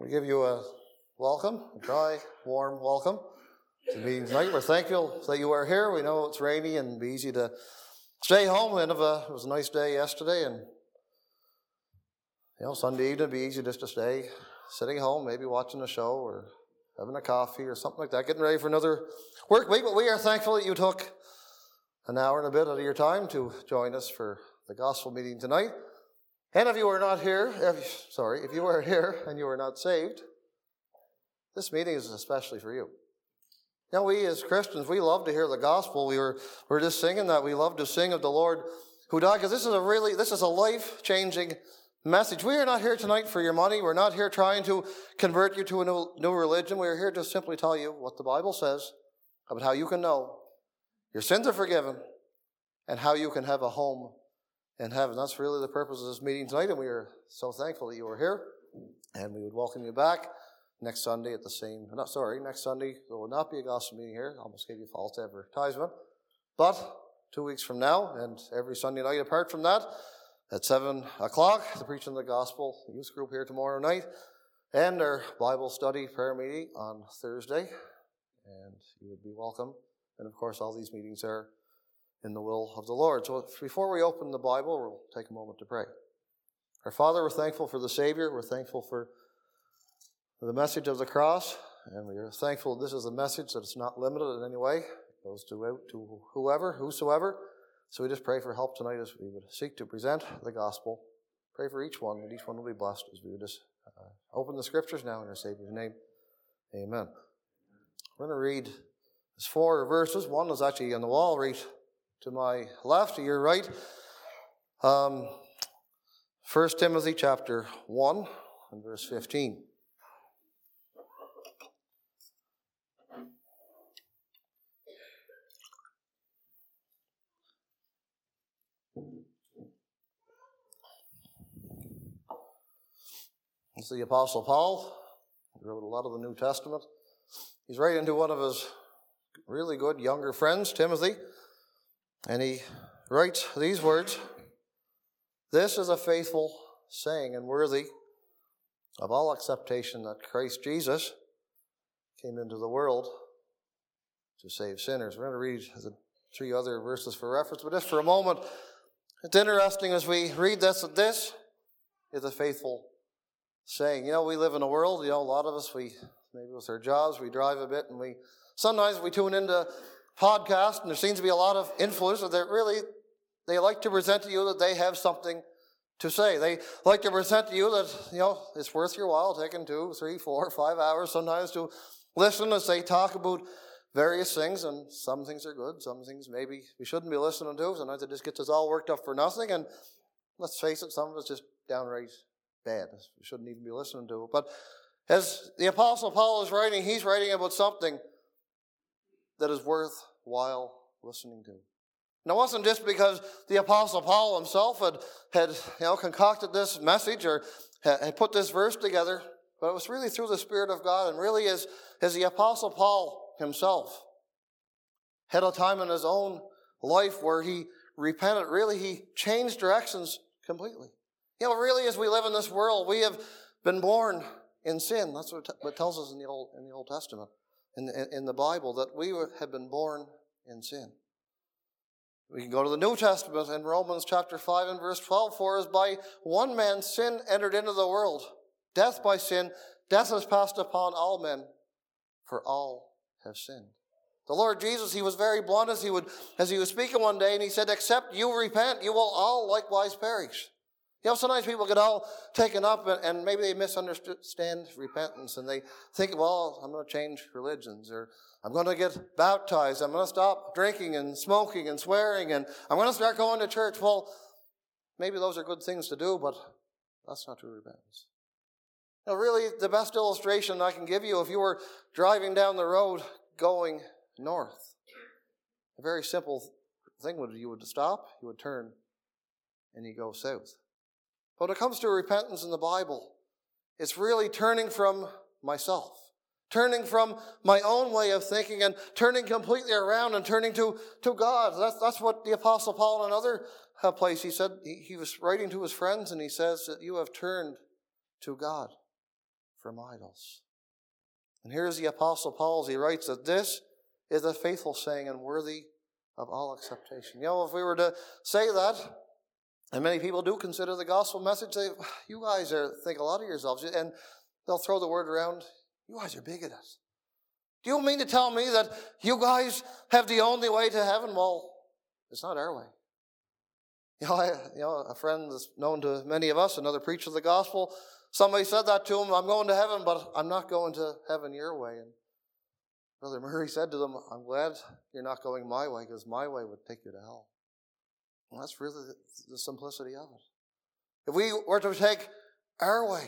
We give you a welcome, a dry, warm welcome to the meeting tonight. We're thankful that you are here. We know it's rainy and it'd be easy to stay home. It was a nice day yesterday, and Sunday evening it'd be easy just to stay sitting home, maybe watching a show or having a coffee or something like that, getting ready for another work week. But we are thankful that you took an hour and a bit out of your time to join us for the gospel meeting tonight. And if you are not here, if you are here and you are not saved, this meeting is especially for you. We as Christians, we love to hear the gospel. We're just singing that. We love to sing of the Lord who died, because this is a life-changing message. We are not here tonight for your money. We're not here trying to convert you to a new religion. We are here to simply tell you what the Bible says about how you can know your sins are forgiven and how you can have a home in heaven. That's really the purpose of this meeting tonight, and we are so thankful that you are here, and we would welcome you back next Sunday next Sunday there will not be a gospel meeting here. I almost gave you false advertisement. But 2 weeks from now, and every Sunday night apart from that, at 7 o'clock, the preaching of the gospel youth group here tomorrow night, and our Bible study prayer meeting on Thursday, and you would be welcome. And of course, all these meetings are in the will of the Lord. So before we open the Bible, we'll take a moment to pray. Our Father, we're thankful for the Savior. We're thankful for the message of the cross. And we are thankful this is a message that is not limited in any way. It goes to whosoever. So we just pray for help tonight as we would seek to present the gospel. Pray for each one, that each one will be blessed as we would just open the scriptures now in our Savior's name. Amen. We're going to read these 4 verses. One is actually on the wall right to my left, to your right. 1 Timothy chapter 1 and verse 15. It's the Apostle Paul. He wrote a lot of the New Testament. He's writing to one of his really good younger friends, Timothy. And he writes these words: "This is a faithful saying and worthy of all acceptation, that Christ Jesus came into the world to save sinners." We're going to read the 3 other verses for reference, but just for a moment, it's interesting as we read this, that this is a faithful saying. We live in a world, a lot of us, maybe with our jobs, we drive a bit, and sometimes we tune into podcasts, and there seems to be a lot of influencers that they like to present to you that they have something to say. They like to present to you that, it's worth your while taking 2, 3, 4, 5 hours sometimes to listen as they talk about various things, and some things are good, some things maybe we shouldn't be listening to. Sometimes it just gets us all worked up for nothing, and let's face it, some of it's just downright bad. We shouldn't even be listening to it. But as the Apostle Paul is writing, he's writing about something that is worthwhile listening to. And it wasn't just because the Apostle Paul himself had concocted this message or had put this verse together, but it was really through the Spirit of God, and really as the Apostle Paul himself had a time in his own life where he repented. Really, he changed directions completely. Really, as we live in this world, we have been born in sin. That's what it tells us in the Old Testament, in the Bible, that we have been born in sin. We can go to the New Testament in Romans chapter 5 and verse 12. "For as by one man sin entered into the world, death by sin, death has passed upon all men, for all have sinned." The Lord Jesus, he was very blunt as he was speaking one day, and he said, "Except you repent, you will all likewise perish." Sometimes people get all taken up and maybe they misunderstand repentance, and they think, well, I'm going to change religions, or I'm going to get baptized, I'm going to stop drinking and smoking and swearing, and I'm going to start going to church. Well, maybe those are good things to do, but that's not true repentance. Really, the best illustration I can give you, if you were driving down the road going north, a very simple thing would you would stop, you would turn, and you go south. But when it comes to repentance in the Bible, it's really turning from myself, turning from my own way of thinking and turning completely around and turning to God. That's what the Apostle Paul in another place, he said, he was writing to his friends, and he says that you have turned to God from idols. And here's the Apostle Paul as he writes that this is a faithful saying and worthy of all acceptation. You know, if we were to say that, and many people do consider the gospel message, you guys think a lot of yourselves, and they'll throw the word around, you guys are bigoted. Do you mean to tell me that you guys have the only way to heaven? Well, it's not our way. A friend that's known to many of us, another preacher of the gospel, somebody said that to him, I'm going to heaven, but I'm not going to heaven your way. And Brother Murray said to them, I'm glad you're not going my way, because my way would take you to hell. Well, that's really the simplicity of it. If we were to take our way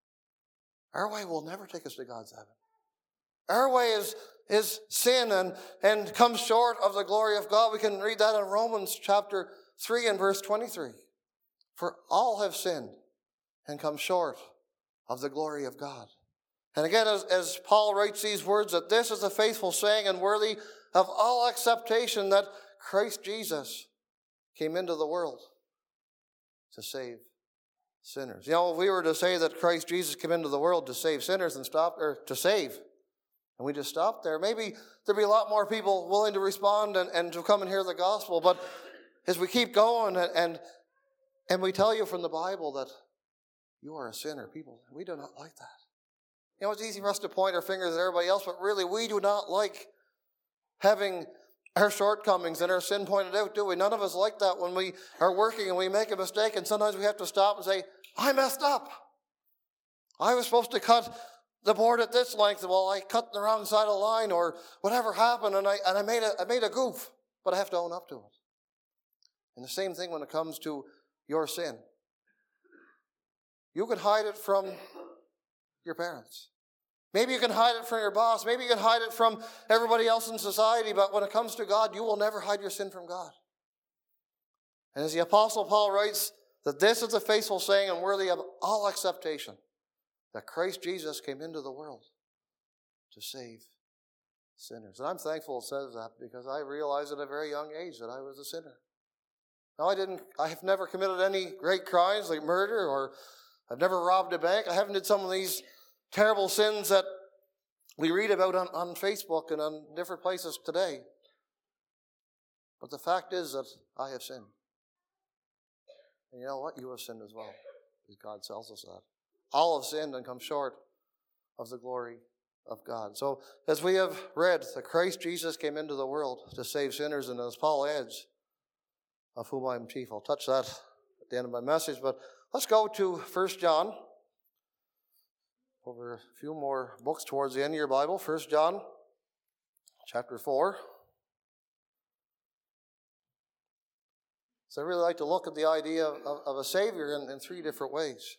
will never take us to God's heaven. Our way is sin and comes short of the glory of God. We can read that in Romans chapter 3 and verse 23. For all have sinned and come short of the glory of God. And again, as Paul writes these words, that this is a faithful saying and worthy of all acceptation, that Christ Jesus came into the world to save sinners. You know, if we were to say that Christ Jesus came into the world to save sinners and and we just stopped there, maybe there'd be a lot more people willing to respond and to come and hear the gospel. But as we keep going and we tell you from the Bible that you are a sinner, people, we do not like that. You know, it's easy for us to point our fingers at everybody else, but really we do not like having our shortcomings and our sin pointed out, do we? None of us like that when we are working and we make a mistake, and sometimes we have to stop and say, I messed up. I was supposed to cut the board at this length. Well, I cut the wrong side of the line, or whatever happened, and I made a goof, but I have to own up to it. And the same thing when it comes to your sin. You can hide it from your parents. Maybe you can hide it from your boss. Maybe you can hide it from everybody else in society. But when it comes to God, you will never hide your sin from God. And as the Apostle Paul writes, that this is a faithful saying and worthy of all acceptation, that Christ Jesus came into the world to save sinners. And I'm thankful it says that, because I realized at a very young age that I was a sinner. Now, I have never committed any great crimes like murder, or I've never robbed a bank. I haven't did some of these terrible sins that we read about on Facebook and on different places today. But the fact is that I have sinned. And you know what? You have sinned as well, because God tells us that. All have sinned and come short of the glory of God. So as we have read that Christ Jesus came into the world to save sinners, and as Paul adds, of whom I am chief. I'll touch that at the end of my message, but let's go to 1 John. Over a few more books towards the end of your Bible. 1 John chapter 4. So I really like to look at the idea of a Savior in three different ways.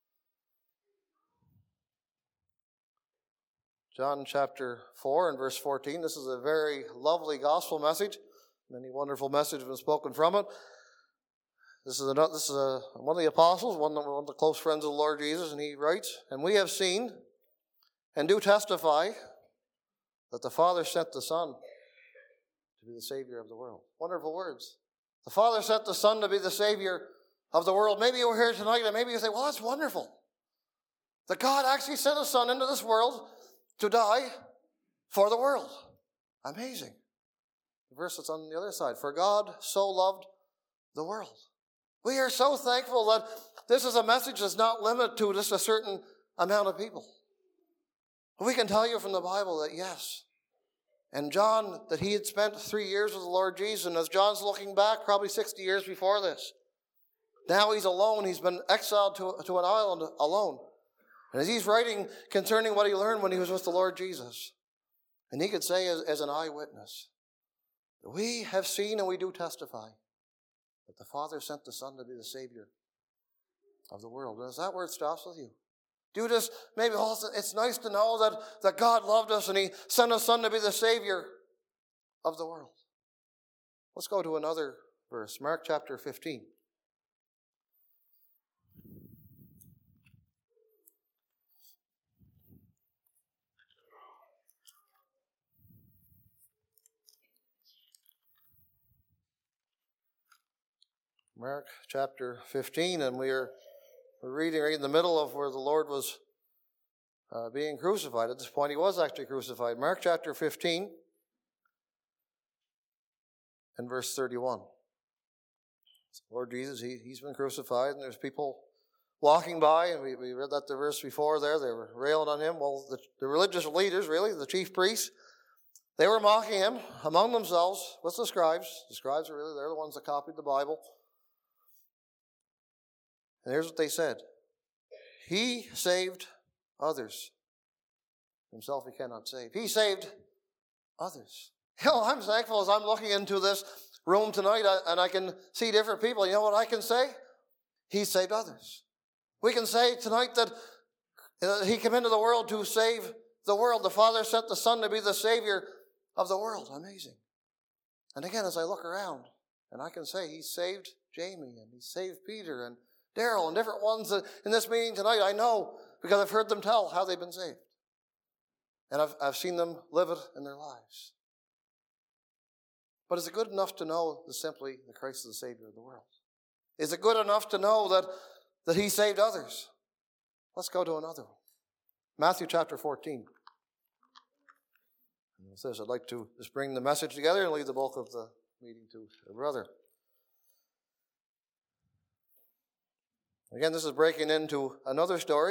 John chapter 4 and verse 14. This is a very lovely gospel message. Many wonderful messages have been spoken from it. This is one of the apostles, one of the close friends of the Lord Jesus, and he writes, and we have seen and do testify that the Father sent the Son to be the Savior of the world. Wonderful words. The Father sent the Son to be the Savior of the world. Maybe you're here tonight and maybe you say, well, that's wonderful. That God actually sent His Son into this world to die for the world. Amazing. The verse that's on the other side. For God so loved the world. We are so thankful that this is a message that's not limited to just a certain amount of people. We can tell you from the Bible that yes. And John, that he had spent 3 years with the Lord Jesus, and as John's looking back, probably 60 years before this. Now he's alone. He's been exiled to an island alone. And as he's writing concerning what he learned when he was with the Lord Jesus, and he could say as an eyewitness, that we have seen and we do testify that the Father sent the Son to be the Savior of the world. And as that word stops with you, do just maybe, it's nice to know that God loved us and He sent His Son to be the Savior of the world. Let's go to another verse, Mark chapter 15. Mark chapter 15, and we're reading right in the middle of where the Lord was being crucified. At this point, he was actually crucified. Mark chapter 15 and verse 31. Lord Jesus, he's been crucified, and there's people walking by, and we read that the verse before there. They were railing on him. Well, the religious leaders, really, the chief priests, they were mocking him among themselves with the scribes. The scribes they're the ones that copied the Bible. And here's what they said. He saved others. Himself he cannot save. He saved others. I'm thankful as I'm looking into this room tonight and I can see different people. You know what I can say? He saved others. We can say tonight that he came into the world to save the world. The Father sent the Son to be the Savior of the world. Amazing. And again, as I look around, and I can say he saved Jamie, and he saved Peter, and Daryl, and different ones in this meeting tonight, I know because I've heard them tell how they've been saved. And I've seen them live it in their lives. But is it good enough to know that simply that Christ is the Savior of the world? Is it good enough to know that he saved others? Let's go to another one. Matthew chapter 14. And with this, I'd like to just bring the message together and leave the bulk of the meeting to a brother. Again, this is breaking into another story.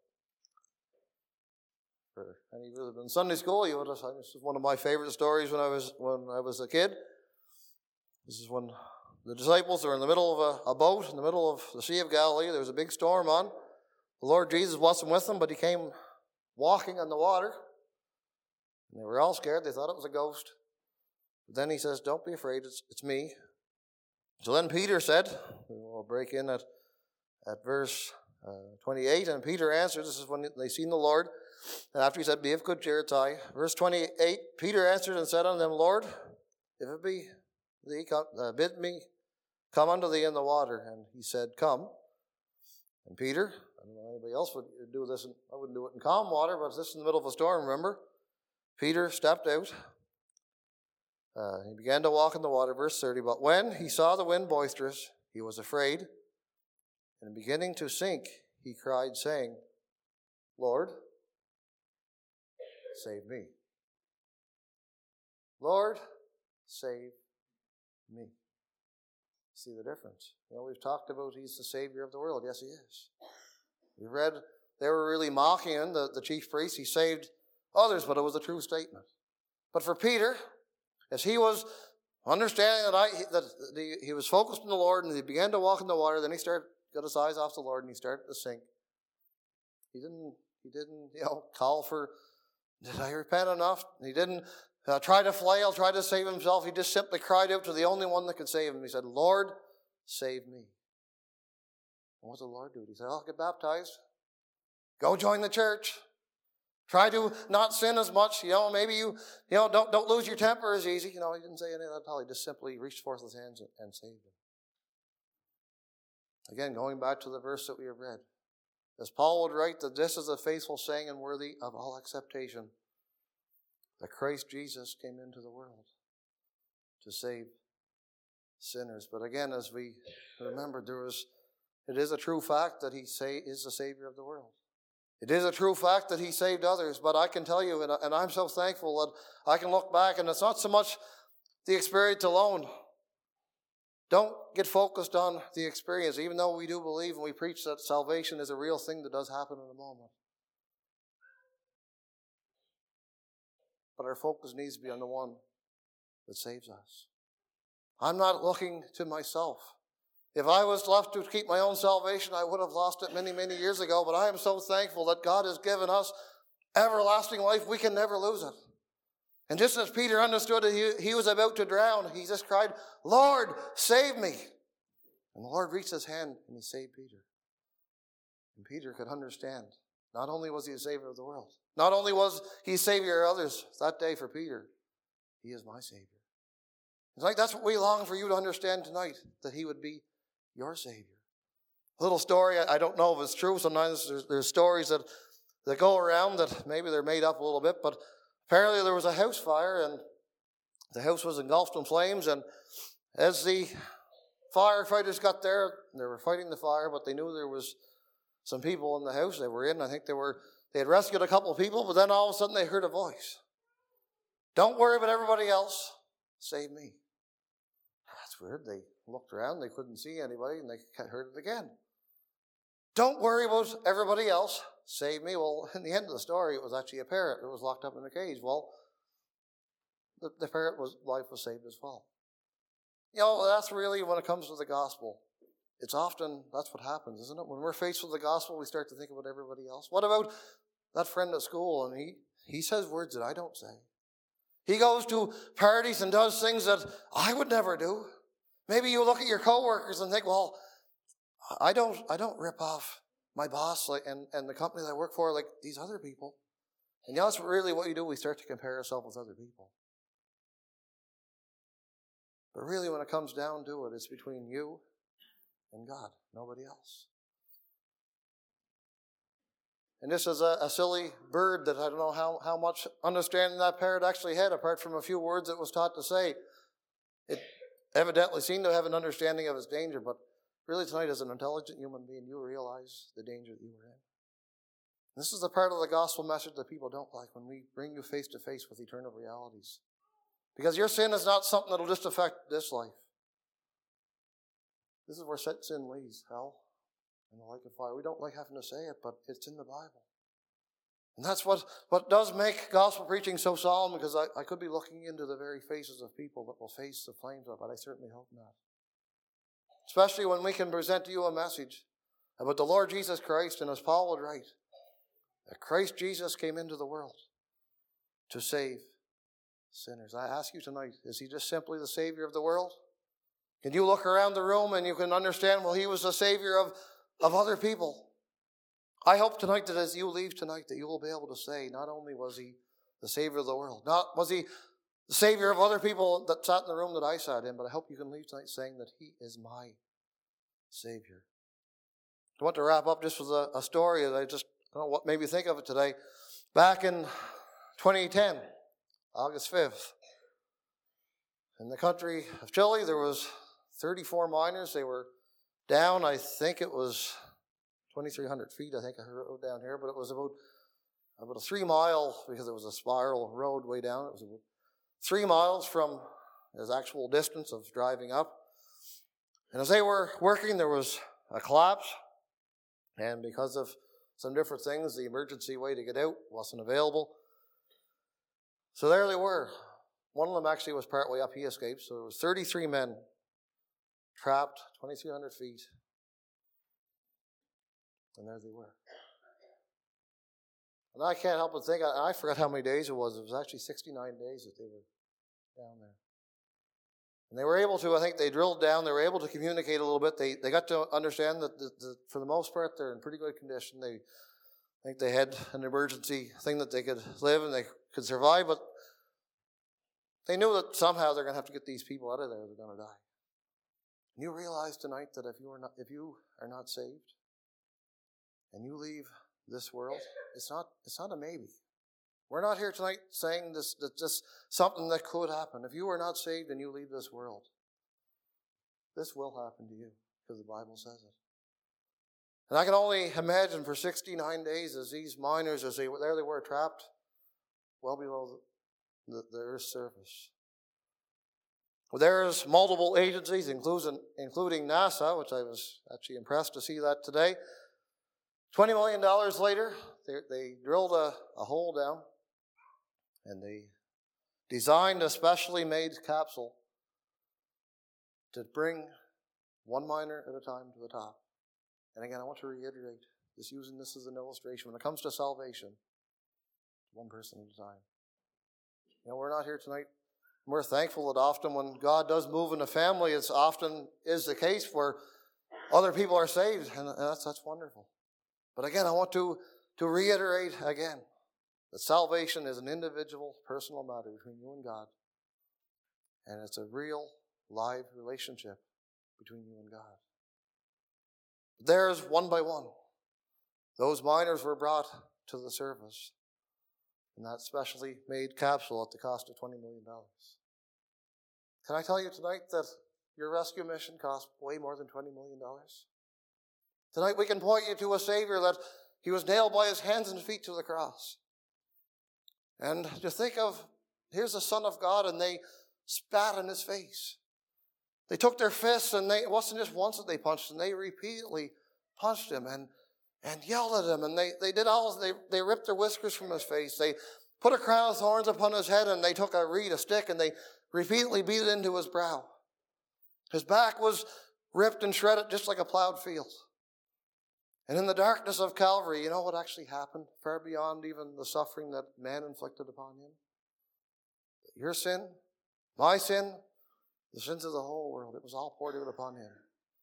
For any of you who have been in Sunday school, you would have. This is one of my favorite stories when I was a kid. This is when the disciples were in the middle of a boat in the middle of the Sea of Galilee. There was a big storm on. The Lord Jesus wasn't with them, but he came walking on the water. And they were all scared. They thought it was a ghost. But then he says, "Don't be afraid. It's me." So then Peter said, we'll break in at verse 28. And Peter answered, this is when they seen the Lord. And after he said, "Be of good cheer, it's I." Verse 28, Peter answered and said unto them, "Lord, if it be thee, bid me come unto thee in the water." And he said, "Come." And Peter, I don't know anybody else would do this, I wouldn't do it in calm water, but this is in the middle of a storm, remember? Peter stepped out. He began to walk in the water, verse 30. But when he saw the wind boisterous, he was afraid. And beginning to sink, he cried, saying, "Lord, save me. Lord, save me." See the difference? We've talked about he's the Savior of the world. Yes, he is. We read they were really mocking him, the chief priests. He saved others, but it was a true statement. But for Peter, as he was understanding that he was focused on the Lord and he began to walk in the water, then he got his eyes off the Lord and he started to sink. He didn't call for, "Did I repent enough?" He didn't try to flail, try to save himself. He just simply cried out to the only one that could save him. He said, "Lord, save me." And what did the Lord do? He said, "I'll get baptized. Go join the church. Try to not sin as much. Maybe don't lose your temper as easy." He didn't say any of that at all. He just simply reached forth his hands and saved him. Again, going back to the verse that we have read. As Paul would write, that this is a faithful saying and worthy of all acceptation, that Christ Jesus came into the world to save sinners. But again, as we remembered, it is a true fact that he is the Savior of the world. It is a true fact that he saved others. But I can tell you, and I'm so thankful that I can look back, and it's not so much the experience alone. Don't get focused on the experience, even though we do believe and we preach that salvation is a real thing that does happen in a moment. But our focus needs to be on the one that saves us. I'm not looking to myself. If I was left to keep my own salvation, I would have lost it many, many years ago. But I am so thankful that God has given us everlasting life. We can never lose it. And just as Peter understood that he was about to drown, he just cried, "Lord, save me." And the Lord reached his hand and he saved Peter. And Peter could understand. Not only was he a Savior of the world, not only was he Savior of others that day for Peter, he is my Savior. It's like that's what we long for you to understand tonight, that he would be your Savior. A little story, I don't know if it's true. Sometimes there's stories that go around that maybe they're made up a little bit, but apparently there was a house fire and the house was engulfed in flames, and as the firefighters got there, they were fighting the fire, but they knew there was some people in the house they were in. I think they They had rescued a couple of people, but then all of a sudden they heard a voice. Don't worry about everybody else. Save me. That's weird. They looked around. They couldn't see anybody, and they heard it again. Don't worry about everybody else. Save me. Well, in the end of the story, it was actually a parrot that was locked up in a cage. Well, the parrot's life was saved as well. You know, that's really when it comes to the gospel. It's often, that's what happens, isn't it? When we're faced with the gospel, we start to think about everybody else. What about that friend at school? And he says words that I don't say. He goes to parties and does things that I would never do. Maybe you look at your coworkers and think, well, I don't rip off my boss and the company that I work for like these other people. And that's really what you do. We start to compare ourselves with other people. But really, when it comes down to it, it's between you and God, nobody else. And this is a silly bird that I don't know how much understanding that parrot actually had, apart from a few words it was taught to say. It evidently seemed to have an understanding of its danger, but really tonight, as an intelligent human being, you realize the danger that you were in. This is the part of the gospel message that people don't like, when we bring you face to face with eternal realities. Because your sin is not something that will just affect this life. This is where sin leads, hell and the lake of fire. We don't like having to say it, but it's in the Bible. And that's what does make gospel preaching so solemn, because I could be looking into the very faces of people that will face the flames of it. I certainly hope not. Especially when we can present to you a message about the Lord Jesus Christ, and as Paul would write, that Christ Jesus came into the world to save sinners. I ask you tonight, is he just simply the Savior of the world? Can you look around the room and you can understand, well, he was the Savior of other people? I hope tonight that as you leave tonight, that you will be able to say, not only was he the Savior of the world, not was he the Savior of other people that sat in the room that I sat in, but I hope you can leave tonight saying that he is my Savior. I want to wrap up just with a story that I don't know what made me think of it today. Back in 2010, August 5th, in the country of Chile, there was 34 miners. They were down, I think it was 2,300 feet, I think I wrote down here, but it was about a 3 mile, because it was a spiral road way down. It was about 3 miles from his actual distance of driving up. And as they were working, there was a collapse. And because of some different things, the emergency way to get out wasn't available. So there they were. One of them actually was partway up. He escaped. So there was 33 men trapped 2,300 feet. And there they were. And I can't help but think, I forgot how many days it was. It was actually 69 days that they were down there. And they were able to, I think they drilled down, they were able to communicate a little bit. They got to understand that for the most part, they're in pretty good condition. I think they had an emergency thing that they could live and they could survive, but they knew that somehow they're going to have to get these people out of there. They're going to die. And you realize tonight that if you are not saved and you leave this world, it's not a maybe. We're not here tonight saying this something that could happen. If you are not saved and you leave this world, this will happen to you, because the Bible says it. And I can only imagine for 69 days as these miners, there they were trapped well below the earth's surface. Well, there's multiple agencies, including NASA, which I was actually impressed to see that today. $20 million later, they drilled a hole down, and they designed a specially made capsule to bring one miner at a time to the top. And again, I want to reiterate, using this as an illustration. When it comes to salvation, one person at a time. We're not here tonight. We're thankful that often when God does move in a family, it's often is the case where other people are saved, and that's wonderful. But again, I want to reiterate again that salvation is an individual, personal matter between you and God. And it's a real, live relationship between you and God. There's one by one. Those miners were brought to the surface in that specially made capsule at the cost of $20 million. Can I tell you tonight that your rescue mission cost way more than $20 million? Tonight we can point you to a Savior that He was nailed by his hands and feet to the cross. And to think of, here's the Son of God, and they spat in his face. They took their fists, and it wasn't just once that they punched him, they repeatedly punched him and yelled at him, and they ripped their whiskers from his face. They put a crown of thorns upon his head, and they took a stick, and they repeatedly beat it into his brow. His back was ripped and shredded just like a plowed field. And in the darkness of Calvary, you know what actually happened? Far beyond even the suffering that man inflicted upon him. Your sin, my sin, the sins of the whole world, it was all poured out upon him.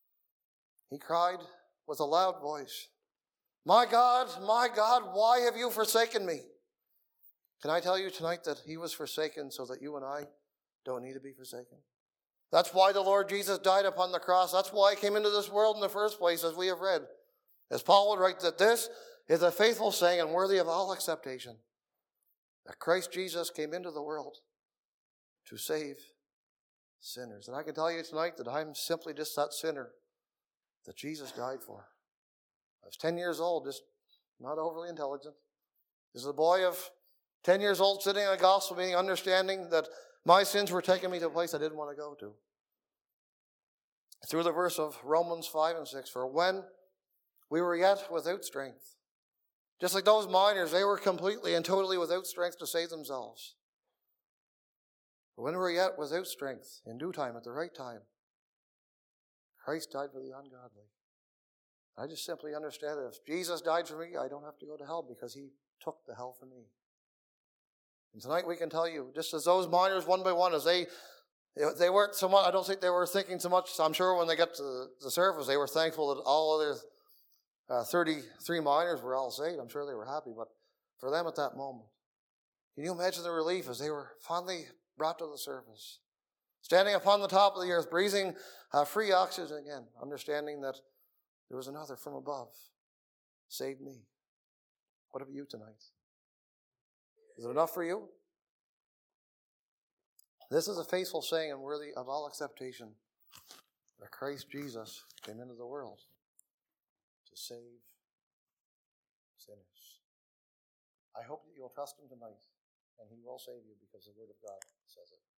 He cried with a loud voice, my God, why have you forsaken me? Can I tell you tonight that he was forsaken so that you and I don't need to be forsaken? That's why the Lord Jesus died upon the cross. That's why he came into this world in the first place, as we have read. As Paul would write, that this is a faithful saying and worthy of all acceptation, that Christ Jesus came into the world to save sinners. And I can tell you tonight that I'm simply just that sinner that Jesus died for. I was 10 years old, just not overly intelligent. This is a boy of 10 years old sitting in a gospel meeting, understanding that my sins were taking me to a place I didn't want to go to. Through the verse of Romans 5 and 6, for when we were yet without strength, just like those miners, they were completely and totally without strength to save themselves. But when we were yet without strength, in due time, at the right time, Christ died for the ungodly. I just simply understand that if Jesus died for me, I don't have to go to hell because he took the hell for me. And tonight we can tell you, just as those miners one by one, as they weren't so much, I don't think they were thinking so much, I'm sure when they got to the surface, they were thankful that all other 33 miners were all saved. I'm sure they were happy, but for them at that moment, can you imagine the relief as they were finally brought to the surface, standing upon the top of the earth, breathing free oxygen again, understanding that there was another from above, saved me. What about you tonight? Is it enough for you? This is a faithful saying and worthy of all acceptation, that Christ Jesus came into the world to save sinners. I hope that you'll trust him tonight, and he will save you because the Word of God says it.